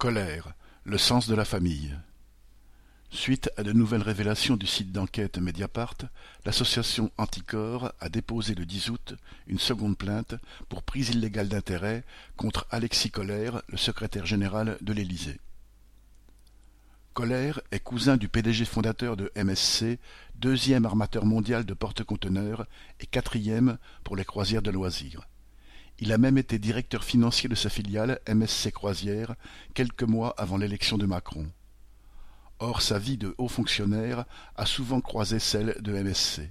Colère, le sens de la famille. Suite à de nouvelles révélations du site d'enquête Mediapart, l'association Anticorps a déposé le 10 août une seconde plainte pour prise illégale d'intérêt contre Alexis Colère, le secrétaire général de l'Élysée. Colère est cousin du PDG fondateur de MSC, deuxième armateur mondial de porte-conteneurs et quatrième pour les croisières de loisirs. Il a même été directeur financier de sa filiale MSC Croisières quelques mois avant l'élection de Macron. Or, sa vie de haut fonctionnaire a souvent croisé celle de MSC.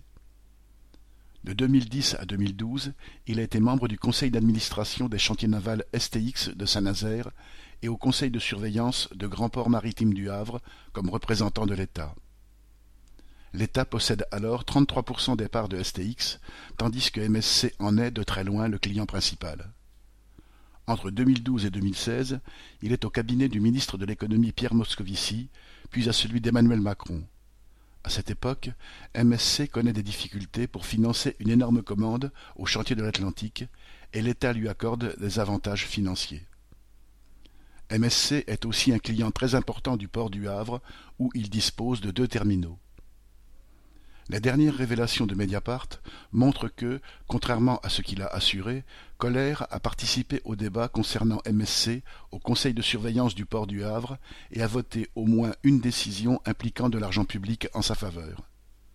De 2010 à 2012, il a été membre du conseil d'administration des chantiers navals STX de Saint-Nazaire et au conseil de surveillance de Grand Port Maritime du Havre comme représentant de l'État. L'État possède alors 33% des parts de STX, tandis que MSC en est de très loin le client principal. Entre 2012 et 2016, il est au cabinet du ministre de l'économie Pierre Moscovici, puis à celui d'Emmanuel Macron. À cette époque, MSC connaît des difficultés pour financer une énorme commande au chantier de l'Atlantique et l'État lui accorde des avantages financiers. MSC est aussi un client très important du port du Havre où il dispose de 2 terminaux. Les dernières révélations de Mediapart montrent que, contrairement à ce qu'il a assuré, Colère a participé au débat concernant MSC au conseil de surveillance du port du Havre et a voté au moins une décision impliquant de l'argent public en sa faveur.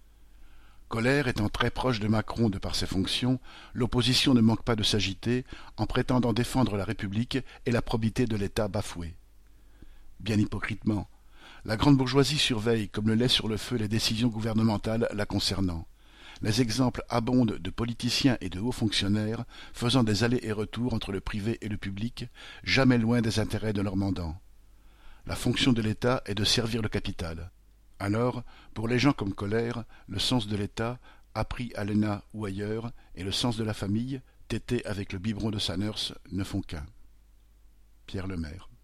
Colère étant très proche de Macron de par ses fonctions, l'opposition ne manque pas de s'agiter en prétendant défendre la République et la probité de l'État bafoué. Bien hypocritement, la grande bourgeoisie surveille comme le lait sur le feu les décisions gouvernementales la concernant. Les exemples abondent de politiciens et de hauts fonctionnaires faisant des allers et retours entre le privé et le public, jamais loin des intérêts de leurs mandants. La fonction de l'État est de servir le capital. Alors, pour les gens comme Colère, le sens de l'État, appris à l'ENA ou ailleurs, et le sens de la famille, tété avec le biberon de sa nurse, ne font qu'un. Pierre Lemaire.